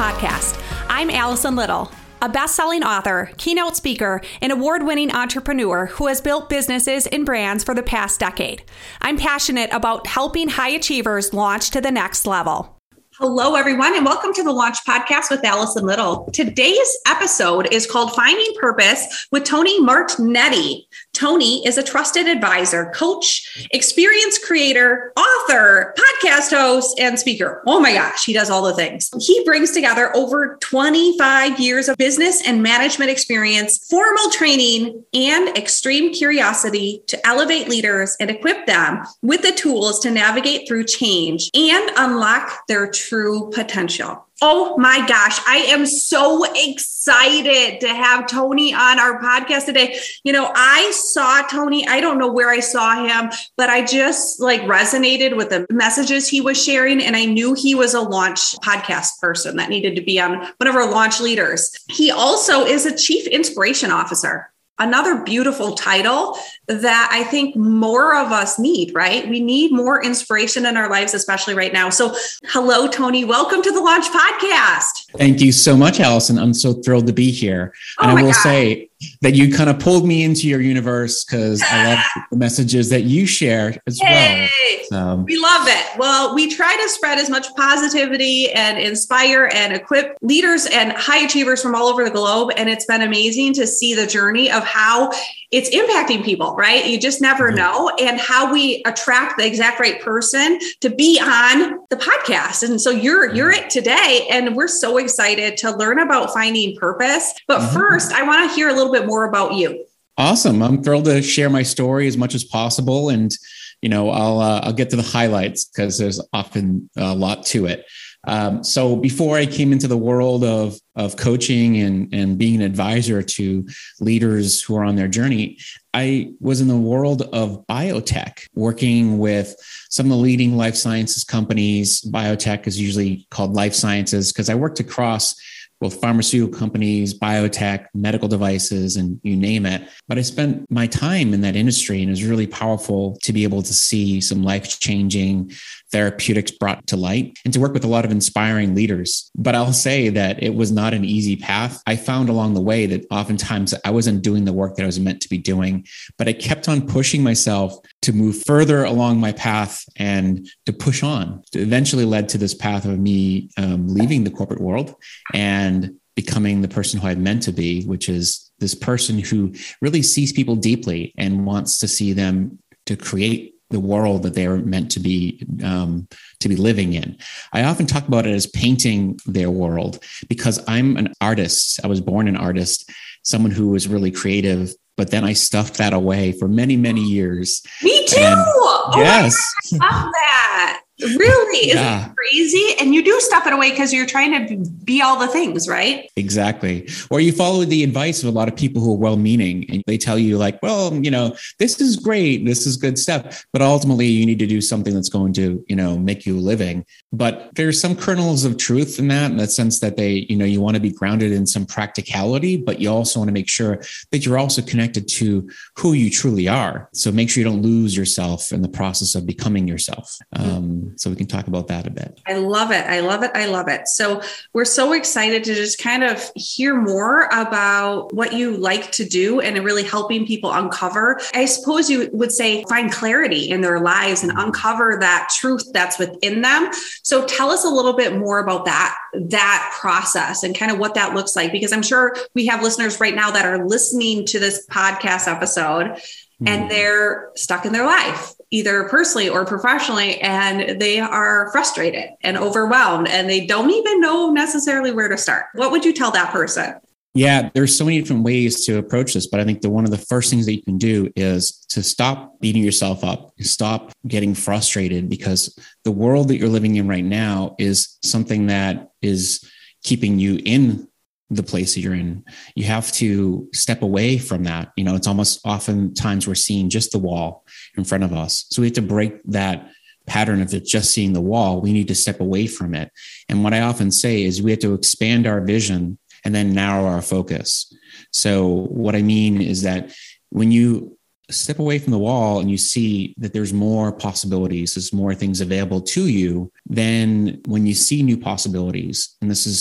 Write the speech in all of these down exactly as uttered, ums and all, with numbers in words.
Podcast. I'm Allison Little, a best-selling author, keynote speaker, and award-winning entrepreneur who has built businesses and brands for the past decade. I'm passionate about helping high achievers launch to the next level. Hello, everyone, and welcome to the Launch Podcast with Allison Little. Today's episode is called Finding Purpose with Tony Martignetti. Tony is a trusted advisor, coach, experience creator, author, podcast host, and speaker. Oh my gosh, he does all the things. He brings together over twenty-five years of business and management experience, formal training, and extreme curiosity to elevate leaders and equip them with the tools to navigate through change and unlock their true potential. Oh my gosh, I am so excited to have Tony on our podcast today. You know, I saw Tony, I don't know where I saw him, but I just like resonated with the messages he was sharing. And I knew he was a launch podcast person that needed to be on one of our launch leaders. He also is a chief inspiration officer. Another beautiful title that I think more of us need, right? We need more inspiration in our lives, especially right now. So hello, Tony. Welcome to the Launch Podcast. Thank you so much, Allison. I'm so thrilled to be here. Oh and I will God. say that you kind of pulled me into your universe because I love the messages that you share as Hey, well. So, we love it. Well, we try to spread as much positivity and inspire and equip leaders and high achievers from all over the globe. And it's been amazing to see the journey of how it's impacting people, right? You just never mm-hmm. know. And how we attract the exact right person to be on the podcast. And so you're, mm-hmm. you're it today. And we're so excited to learn about finding purpose. But mm-hmm. first, I want to hear a little bit more about you. Awesome. I'm thrilled to share my story as much as possible. And, you know, I'll, uh, I'll get to the highlights because there's often a lot to it. Um, so before I came into the world of, of coaching and, and being an advisor to leaders who are on their journey, I was in the world of biotech, working with some of the leading life sciences companies. Biotech is usually called life sciences because I worked across both pharmaceutical companies, biotech, medical devices, and you name it. But I spent my time in that industry, and it was really powerful to be able to see some life-changing therapeutics brought to light and to work with a lot of inspiring leaders. But I'll say that it was not an easy path. I found along the way that oftentimes I wasn't doing the work that I was meant to be doing, but I kept on pushing myself to move further along my path and to push on. It eventually led to this path of me um, leaving the corporate world and becoming the person who I'm meant to be, which is this person who really sees people deeply and wants to see them to create the world that they are meant to be um, to be living in. I often talk about it as painting their world because I'm an artist. I was born an artist, someone who was really creative, but then I stuffed that away for many, many years. Me too. And, oh yes. My God, I love that. Really? Is Yeah. it crazy? And you do stuff it away because you're trying to be all the things, right? Exactly. Or you follow the advice of a lot of people who are well-meaning and they tell you like, well, you know, this is great. This is good stuff. But ultimately you need to do something that's going to, you know, make you a living. But there's some kernels of truth in that, in the sense that they, you know, you want to be grounded in some practicality, but you also want to make sure that you're also connected to who you truly are. So make sure you don't lose yourself in the process of becoming yourself. Um, So we can talk about that a bit. I love it. I love it. I love it. So we're so excited to just kind of hear more about what you like to do and really helping people uncover. I suppose you would say find clarity in their lives and uncover that truth that's within them. So tell us a little bit more about that, that process and kind of what that looks like, because I'm sure we have listeners right now that are listening to this podcast episode and they're stuck in their life, either personally or professionally, and they are frustrated and overwhelmed, and they don't even know necessarily where to start. What would you tell that person? Yeah, there's so many different ways to approach this, but I think the one of the first things that you can do is to stop beating yourself up, stop getting frustrated, because the world that you're living in right now is something that is keeping you in the place that you're in. You have to step away from that. You know, it's almost oftentimes we're seeing just the wall in front of us. So we have to break that pattern of just seeing the wall. We need to step away from it. And what I often say is we have to expand our vision and then narrow our focus. So what I mean is that when you step away from the wall and you see that there's more possibilities, there's more things available to you, then when you see new possibilities, and this is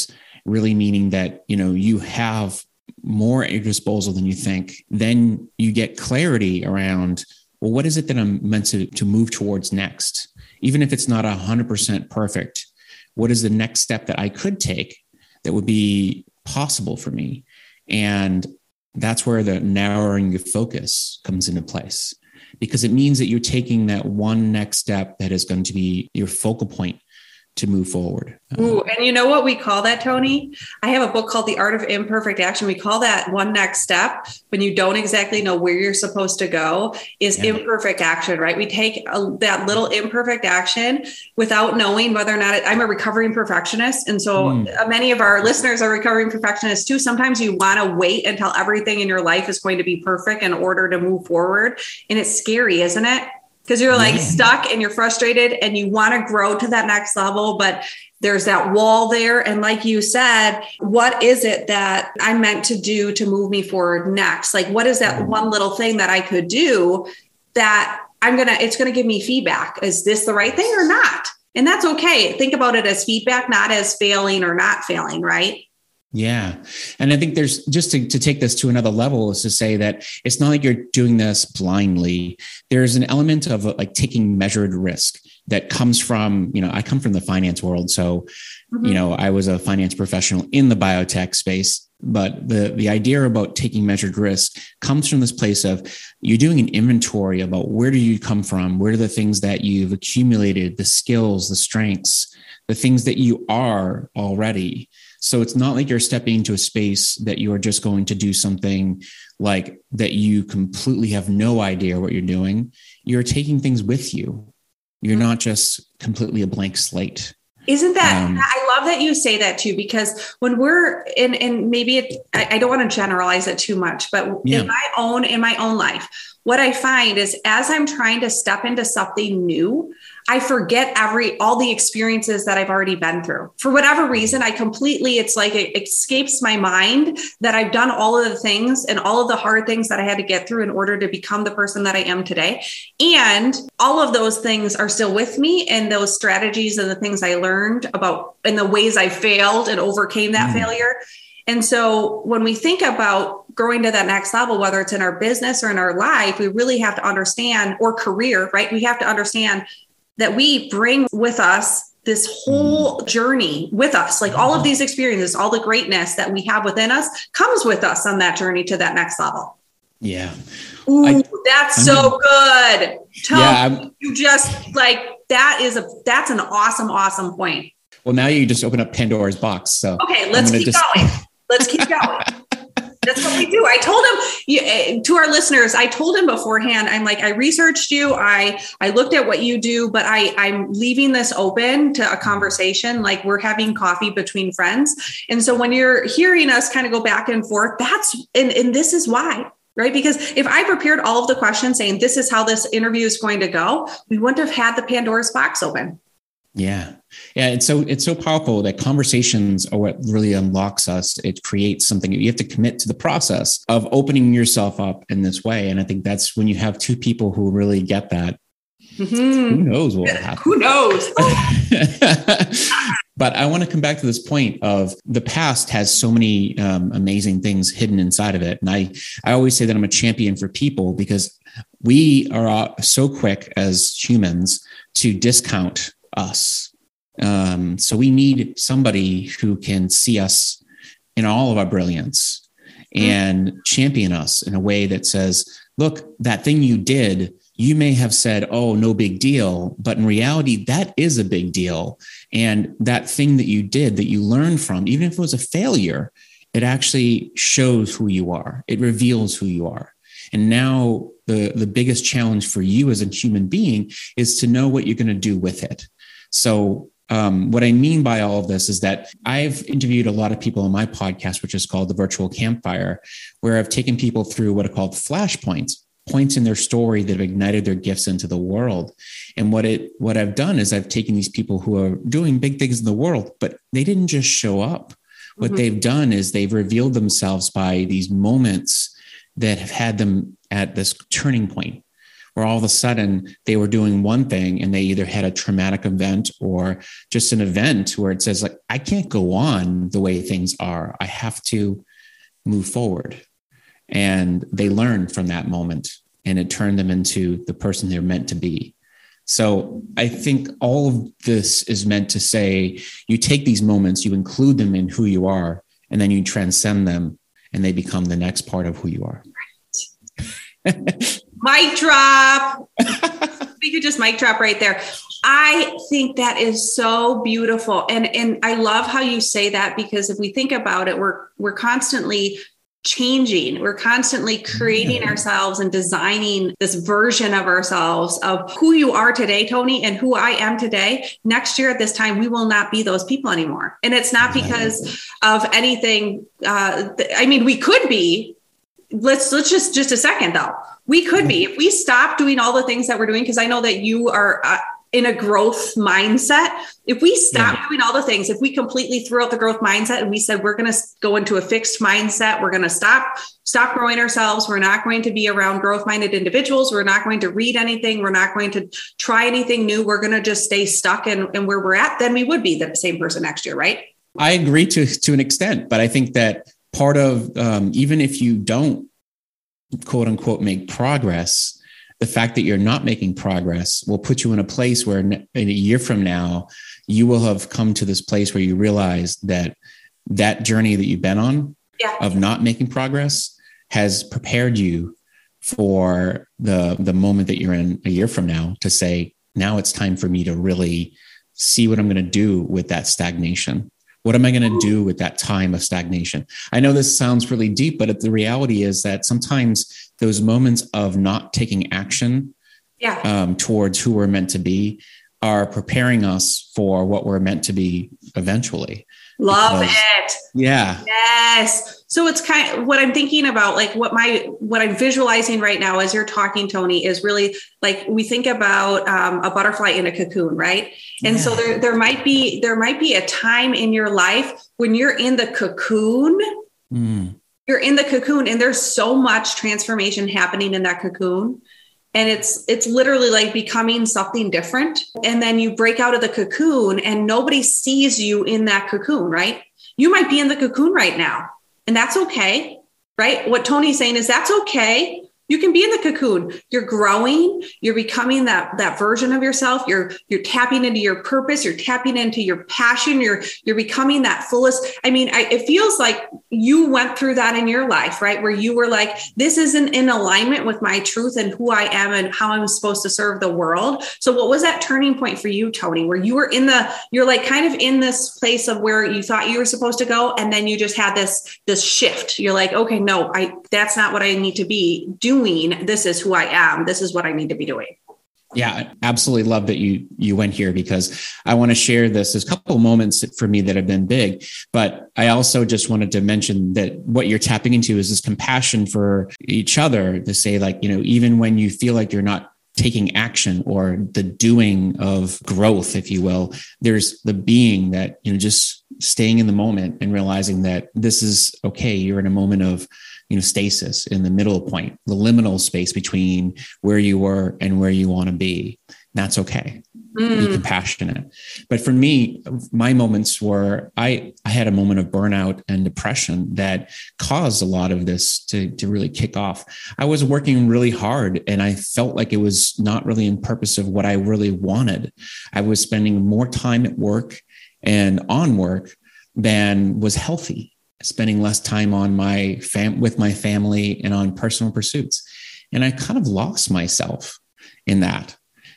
really meaning that, you know, you have more at your disposal than you think. Then you get clarity around, well, what is it that I'm meant to, to move towards next? Even if it's not one hundred percent perfect, what is the next step that I could take that would be possible for me? And that's where the narrowing of focus comes into place, because it means that you're taking that one next step that is going to be your focal point to move forward. Ooh, and you know what we call that, Tony? I have a book called The Art of Imperfect Action. We call that one next step when you don't exactly know where you're supposed to go is yeah. imperfect action, right? We take a, that little imperfect action without knowing whether or not it, I'm a recovering perfectionist. And so mm. many of our listeners are recovering perfectionists too. Sometimes you want to wait until everything in your life is going to be perfect in order to move forward. And it's scary, isn't it? Because you're like yeah. stuck and you're frustrated and you want to grow to that next level, but there's that wall there. And like you said, what is it that I'm meant to do to move me forward next? Like, what is that one little thing that I could do that I'm going to, it's going to give me feedback. Is this the right thing or not? And that's okay. Think about it as feedback, not as failing or not failing, right? Yeah. And I think there's just to, to take this to another level is to say that it's not like you're doing this blindly. There's an element of like taking measured risk that comes from, you know, I come from the finance world. So, mm-hmm. you know, I was a finance professional in the biotech space, but the, the idea about taking measured risk comes from this place of you're doing an inventory about where do you come from? Where are the things that you've accumulated, the skills, the strengths, the things that you are already. So it's not like you're stepping into a space that you are just going to do something like that you completely have no idea what you're doing. You're taking things with you. You're not just completely a blank slate. Isn't that, um, I love that you say that too, because when we're in, and maybe it, I, I don't want to generalize it too much, but yeah. in my own, in my own life, what I find is as I'm trying to step into something new, I forget every, all the experiences that I've already been through. For whatever reason, I completely, it's like it escapes my mind that I've done all of the things and all of the hard things that I had to get through in order to become the person that I am today. And all of those things are still with me, and those strategies and the things I learned about and the ways I failed and overcame that mm. failure. And so when we think about growing to that next level, whether it's in our business or in our life, we really have to understand, or career, right? We have to understand that we bring with us this whole journey with us, like all of these experiences, all the greatness that we have within us comes with us on that journey to that next level. Yeah. Ooh, I, that's I'm so gonna, good. Tell yeah, me, you just like, that is a, that's an awesome, awesome point. Well, now you just open up Pandora's box. So okay, let's keep just... going. Let's keep going. That's what we do. I told him you, to our listeners, I told him beforehand, I'm like, I researched you. I, I looked at what you do, but I, I'm leaving this open to a conversation. Like we're having coffee between friends. And so when you're hearing us kind of go back and forth, that's, and, and this is why, right? Because if I prepared all of the questions saying, this is how this interview is going to go, we wouldn't have had the Pandora's box open. Yeah. Yeah. It's so, it's so powerful that conversations are what really unlocks us. It creates something. You have to commit to the process of opening yourself up in this way. And I think that's when you have two people who really get that. Mm-hmm. Who knows what will happen? Who knows? But I want to come back to this point of the past has so many um, amazing things hidden inside of it. And I, I always say that I'm a champion for people because we are so quick as humans to discount us. Um, so we need somebody who can see us in all of our brilliance and mm-hmm. champion us in a way that says, look, that thing you did, you may have said, oh, no big deal. But in reality, that is a big deal. And that thing that you did that you learned from, even if it was a failure, it actually shows who you are. It reveals who you are. And now the, the biggest challenge for you as a human being is to know what you're going to do with it. So um, what I mean by all of this is that I've interviewed a lot of people on my podcast, which is called The Virtual Campfire, where I've taken people through what are called flashpoints, points in their story that have ignited their gifts into the world. And what it what I've done is I've taken these people who are doing big things in the world, but they didn't just show up. What mm-hmm. they've done is they've revealed themselves by these moments that have had them at this turning point where all of a sudden they were doing one thing and they either had a traumatic event or just an event where it says like, I can't go on the way things are. I have to move forward. And they learned from that moment, and it turned them into the person they're meant to be. So I think all of this is meant to say, you take these moments, you include them in who you are, and then you transcend them and they become the next part of who you are. Right. Mic drop. We could just mic drop right there. I think that is so beautiful. And, and I love how you say that, because if we think about it, we're, we're constantly changing. We're constantly creating ourselves and designing this version of ourselves of who you are today, Tony, and who I am today. Next year at this time, we will not be those people anymore. And it's not because of anything. Uh, I mean, we could be. Let's let's just just a second though. We could be if we stop doing all the things that we're doing, because I know that you are uh, in a growth mindset. If we stop yeah. doing all the things, if we completely threw out the growth mindset and we said, we're going to go into a fixed mindset, we're going to stop, stop growing ourselves. We're not going to be around growth minded individuals. We're not going to read anything. We're not going to try anything new. We're going to just stay stuck in, in where we're at. Then we would be the same person next year, right? I agree to, to an extent, but I think that part of, um, even if you don't quote unquote, make progress, the fact that you're not making progress will put you in a place where in a year from now, you will have come to this place where you realize that that journey that you've been on yeah. of not making progress has prepared you for the, the moment that you're in a year from now to say, now it's time for me to really see what I'm going to do with that stagnation. What am I going to do with that time of stagnation? I know this sounds really deep, but the reality is that sometimes those moments of not taking action yeah. um, towards who we're meant to be are preparing us for what we're meant to be eventually. Love because, it. Yeah. Yes. So it's kind of what I'm thinking about, like what my, what I'm visualizing right now as you're talking, Tony, is really like, we think about um, a butterfly in a cocoon, right? And yeah. so there, there might be, there might be a time in your life when you're in the cocoon, mm. you're in the cocoon and there's so much transformation happening in that cocoon. And it's, it's literally like becoming something different. And then you break out of the cocoon and nobody sees you in that cocoon, right? You might be in the cocoon right now and that's okay, right? What Tony's saying is that's okay. You can be in the cocoon. You're growing. You're becoming that, that version of yourself. You're, you're tapping into your purpose. You're tapping into your passion. You're, you're becoming that fullest. I mean, I, it feels like you went through that in your life, right? Where you were like, this isn't in alignment with my truth and who I am and how I'm supposed to serve the world. So what was that turning point for you, Tony, where you were in the, you're like kind of in this place of where you thought you were supposed to go. And then you just had this, this shift. You're like, okay, no, I, that's not what I need to be doing. This is who I am. This is what I need to be doing. Yeah, absolutely love that you you went here, because I want to share this. There's a couple of moments for me that have been big, but I also just wanted to mention that what you're tapping into is this compassion for each other to say, like, you know, even when you feel like you're not taking action or the doing of growth, if you will, there's the being that, you know, just staying in the moment and realizing that this is okay. You're in a moment of, you know, stasis in the middle point, the liminal space between where you were and where you want to be. That's okay. Mm. Be compassionate. But for me, my moments were, I, I had a moment of burnout and depression that caused a lot of this to, to really kick off. I was working really hard and I felt like it was not really in purpose of what I really wanted. I was spending more time at work and on work than was healthy. Spending less time on my fam with my family and on personal pursuits. And I kind of lost myself in that.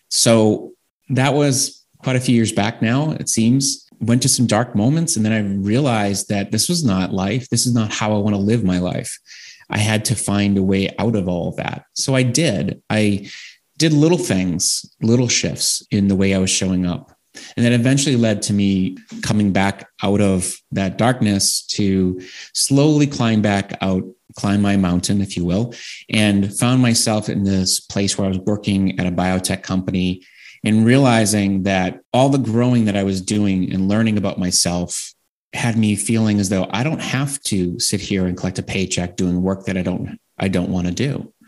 So that was quite a few years back now, it seems. Went to some dark moments. And then I realized that this was not life. This is not how I want to live my life. I had to find a way out of all of that. So I did. I did little things, little shifts in the way I was showing up. And that eventually led to me coming back out of that darkness to slowly climb back out, climb my mountain, if you will, and found myself in this place where I was working at a biotech company and realizing that all the growing that I was doing and learning about myself had me feeling as though I don't have to sit here and collect a paycheck doing work that I don't, I don't want to do.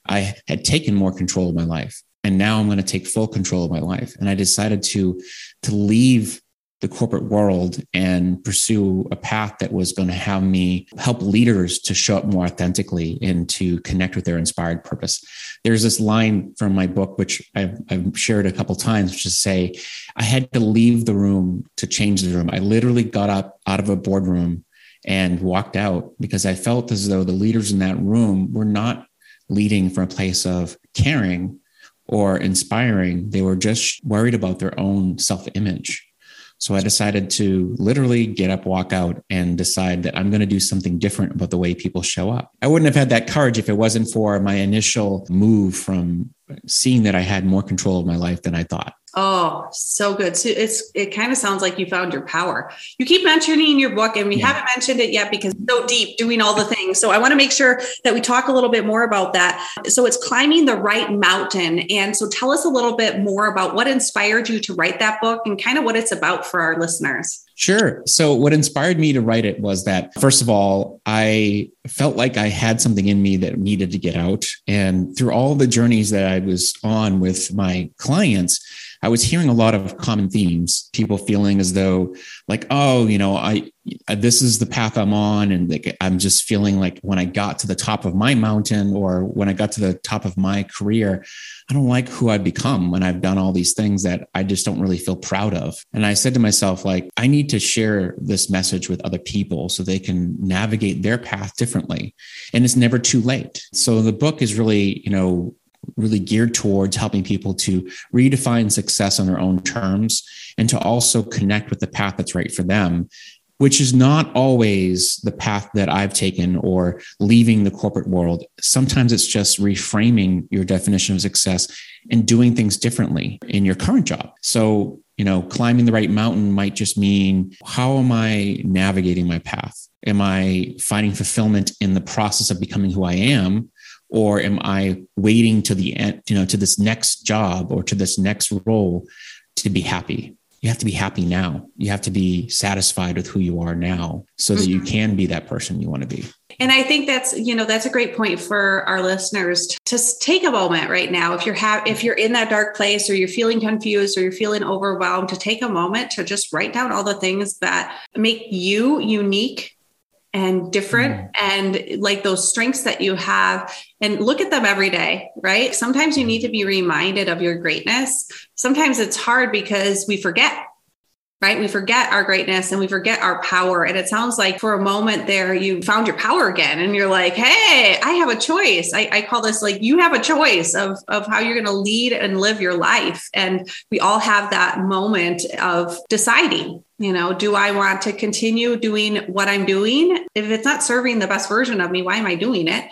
I had taken more control of my life. And now I'm going to take full control of my life. And I decided to, to leave the corporate world and pursue a path that was going to have me help leaders to show up more authentically and to connect with their inspired purpose. There's this line from my book, which I've, I've shared a couple of times, which is say, I had to leave the room to change the room. I literally got up out of a boardroom and walked out because I felt as though the leaders in that room were not leading from a place of caring or inspiring. They were just worried about their own self-image. So I decided to literally get up, walk out, and decide that I'm going to do something different about the way people show up. I wouldn't have had that courage if it wasn't for my initial move from seeing that I had more control of my life than I thought. Oh, so good. So it's, it kind of sounds like you found your power. You keep mentioning in your book, and we yeah. haven't mentioned it yet because it's so deep, doing all the things. So I want to make sure that we talk a little bit more about that. So it's climbing the right mountain. And so tell us a little bit more about what inspired you to write that book and kind of what it's about for our listeners. Sure. So what inspired me to write it was that, first of all, I felt like I had something in me that needed to get out. And through all the journeys that I was on with my clients, I was hearing a lot of common themes, people feeling as though like, oh, you know, I, this is the path I'm on. And like, I'm just feeling like when I got to the top of my mountain or when I got to the top of my career, I don't like who I've become when I've done all these things that I just don't really feel proud of. And I said to myself, like, I need to share this message with other people so they can navigate their path differently. And it's never too late. So the book is really, you know, really geared towards helping people to redefine success on their own terms and to also connect with the path that's right for them, which is not always the path that I've taken or leaving the corporate world. Sometimes it's just reframing your definition of success and doing things differently in your current job. So, you know, climbing the right mountain might just mean, how am I navigating my path? Am I finding fulfillment in the process of becoming who I am? Or am I waiting to the end, you know, to this next job or to this next role to be happy? You have to be happy now. You have to be satisfied with who you are now so that you can be that person you want to be. And I think that's, you know, that's a great point for our listeners to, to take a moment right now. If you're ha- if you're in that dark place or you're feeling confused or you're feeling overwhelmed, to take a moment to just write down all the things that make you unique and different mm. and like those strengths that you have, and look at them every day, right? Sometimes you need to be reminded of your greatness. Sometimes it's hard because we forget, right? We forget our greatness and we forget our power. And it sounds like for a moment there, you found your power again. And you're like, hey, I have a choice. I, I call this like, you have a choice of, of how you're going to lead and live your life. And we all have that moment of deciding, you know, do I want to continue doing what I'm doing? If it's not serving the best version of me, why am I doing it?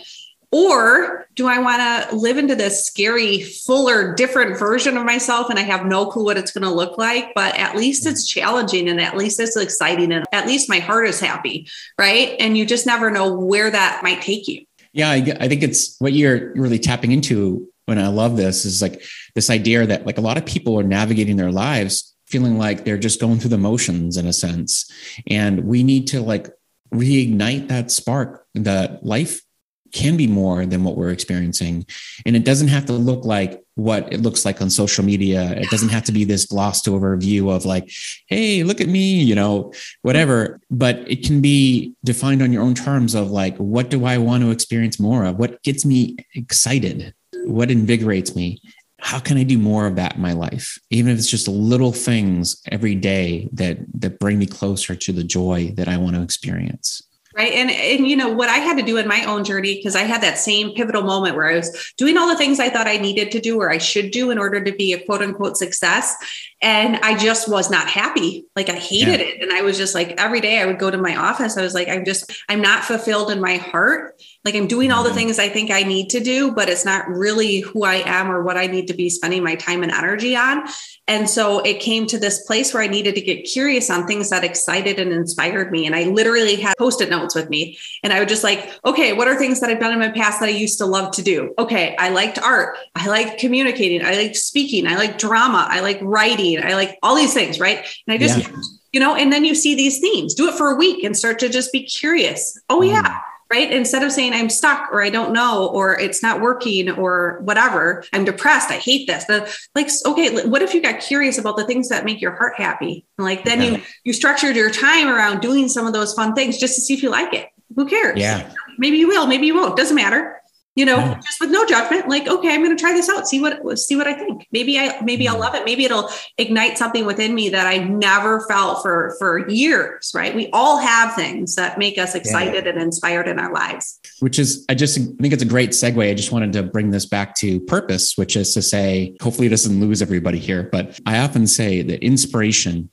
Or do I want to live into this scary, fuller, different version of myself? And I have no clue what it's going to look like, but at least it's challenging and at least it's exciting. And at least my heart is happy, right? And you just never know where that might take you. Yeah, I, I think it's what you're really tapping into when I love this is like this idea that like a lot of people are navigating their lives feeling like they're just going through the motions in a sense. And we need to like reignite that spark that life can be more than what we're experiencing. And it doesn't have to look like what it looks like on social media. It doesn't have to be this glossed over view of like, hey, look at me, you know, whatever. But it can be defined on your own terms of like, what do I want to experience more of? What gets me excited? What invigorates me? How can I do more of that in my life? Even if it's just little things every day that, that bring me closer to the joy that I want to experience. Right. And, and, you know, what I had to do in my own journey, because I had that same pivotal moment where I was doing all the things I thought I needed to do or I should do in order to be a quote unquote success. And I just was not happy. Like I hated yeah. it. And I was just like, every day I would go to my office. I was like, I'm just, I'm not fulfilled in my heart. Like I'm doing all the things I think I need to do, but it's not really who I am or what I need to be spending my time and energy on. And so it came to this place where I needed to get curious on things that excited and inspired me. And I literally had Post-it notes with me. And I would just like, okay, what are things that I've done in my past that I used to love to do? Okay, I liked art. I liked communicating. I liked speaking. I like drama. I like writing. I like all these things, right? And I just, yeah. you know, and then you see these themes. Do it for a week and start to just be curious. Oh, yeah. right? Instead of saying I'm stuck or I don't know, or it's not working or whatever, I'm depressed, I hate this. The, like, okay, what if you got curious about the things that make your heart happy? And like, then yeah. you, you structured your time around doing some of those fun things just to see if you like it. Who cares? Yeah. Maybe you will, maybe you won't. Doesn't matter. You know, yeah. just with no judgment, like, okay, I'm going to try this out. See what, see what I think. Maybe I, maybe mm-hmm. I'll love it. Maybe it'll ignite something within me that I never felt for, for years, right? We all have things that make us excited yeah. and inspired in our lives. Which is, I just think it's a great segue. I just wanted to bring this back to purpose, which is to say, hopefully it doesn't lose everybody here, but I often say that inspiration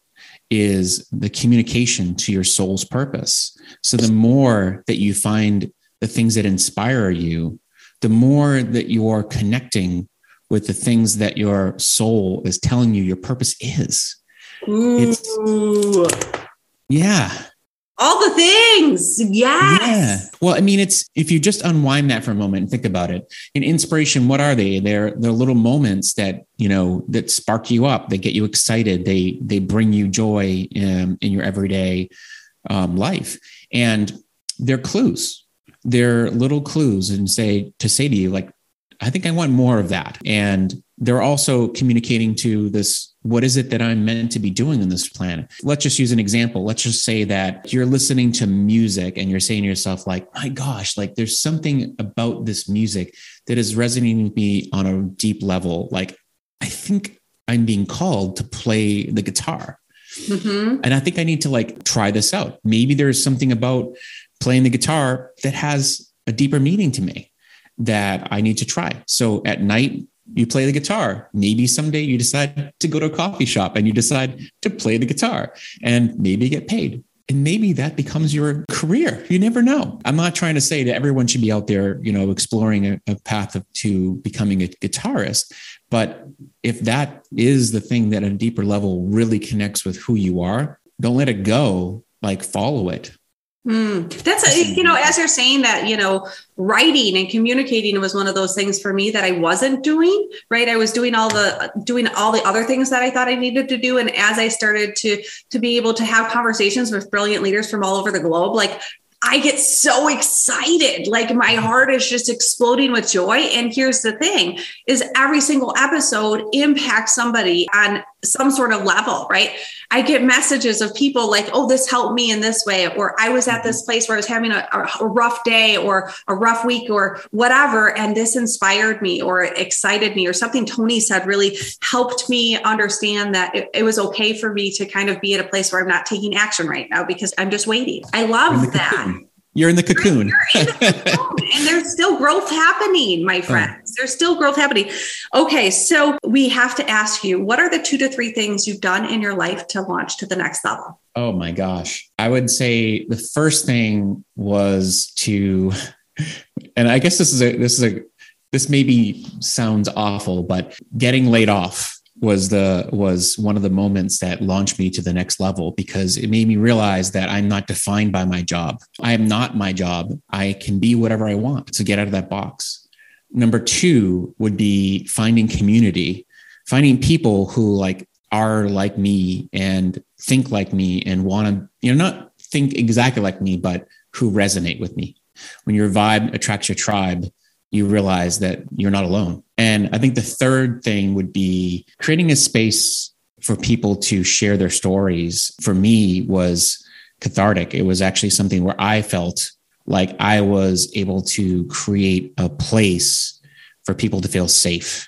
is the communication to your soul's purpose. So the more that you find the things that inspire you, the more that you're connecting with the things that your soul is telling you your purpose is. Ooh. It's, yeah. All the things. Yes. Yeah. Well, I mean, it's, if you just unwind that for a moment and think about it, in inspiration, what are they? They're, they're little moments that, you know, that spark you up, they get you excited. They, they bring you joy in, in your everyday um, life. And they're clues. They're little clues and say to say to you, like, I think I want more of that. And they're also communicating to this, what is it that I'm meant to be doing on this planet? Let's just use an example. Let's just say that you're listening to music and you're saying to yourself, like, my gosh, like there's something about this music that is resonating with me on a deep level. Like, I think I'm being called to play the guitar. Mm-hmm. And I think I need to like try this out. Maybe there's something about playing the guitar that has a deeper meaning to me that I need to try. So at night, you play the guitar. Maybe someday you decide to go to a coffee shop and you decide to play the guitar and maybe get paid. And maybe that becomes your career. You never know. I'm not trying to say that everyone should be out there, you know, exploring a, a path of, to becoming a guitarist. But if that is the thing that at a deeper level really connects with who you are, don't let it go. Like, follow it. Mm, that's, a, you know, as you're saying that, you know, writing and communicating was one of those things for me that I wasn't doing, right? I was doing all the, doing all the other things that I thought I needed to do. And as I started to, to be able to have conversations with brilliant leaders from all over the globe, like, I get so excited. Like, my heart is just exploding with joy. And here's the thing is every single episode impacts somebody on some sort of level, right? I get messages of people like, oh, this helped me in this way, or I was at this place where I was having a, a rough day or a rough week or whatever. And this inspired me or excited me, or something Tony said really helped me understand that it, it was okay for me to kind of be at a place where I'm not taking action right now because I'm just waiting. I love that. You're in the cocoon. You're in the cocoon. And there's still growth happening, my friends. There's still growth happening. Okay, so we have to ask you, what are the two to three things you've done in your life to launch to the next level? Oh my gosh. I would say the first thing was to, and I guess this is a, this is a, this maybe sounds awful, but getting laid off was the, was one of the moments that launched me to the next level, because it made me realize that I'm not defined by my job. I am not my job. I can be whatever I want. So get out of that box. Number two would be finding community, finding people who like are like me and think like me and want to, you know, not think exactly like me, but who resonate with me. When your vibe attracts your tribe, you realize that you're not alone. And I think the third thing would be creating a space for people to share their stories. For me, was cathartic. It was actually something where I felt like I was able to create a place for people to feel safe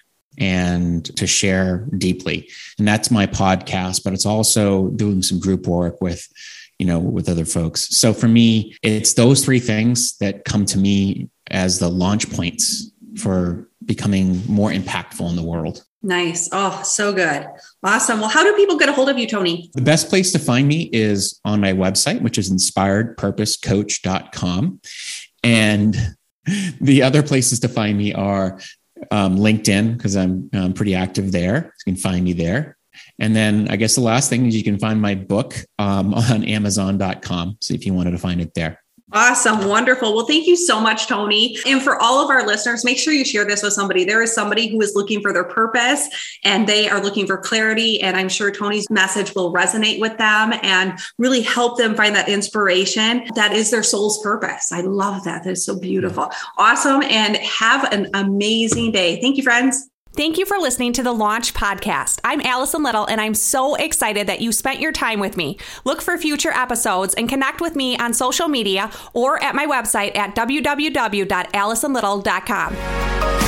and to share deeply. And that's my podcast, but it's also doing some group work with, you know, with other folks. So for me, it's those three things that come to me as the launch points for becoming more impactful in the world. Nice. Oh, so good. Awesome. Well, how do people get a hold of you, Tony? The best place to find me is on my website, which is inspired purpose coach dot com. And the other places to find me are um, LinkedIn, because I'm, I'm pretty active there. You can find me there. And then I guess the last thing is you can find my book um, on amazon dot com. So if you wanted to find it there. Awesome. Wonderful. Well, thank you so much, Tony. And for all of our listeners, make sure you share this with somebody. There is somebody who is looking for their purpose and they are looking for clarity. And I'm sure Tony's message will resonate with them and really help them find that inspiration that is their soul's purpose. I love that. That is so beautiful. Awesome. And have an amazing day. Thank you, friends. Thank you for listening to the Launch Podcast. I'm Allison Little, and I'm so excited that you spent your time with me. Look for future episodes and connect with me on social media or at my website at w w w dot allison little dot com.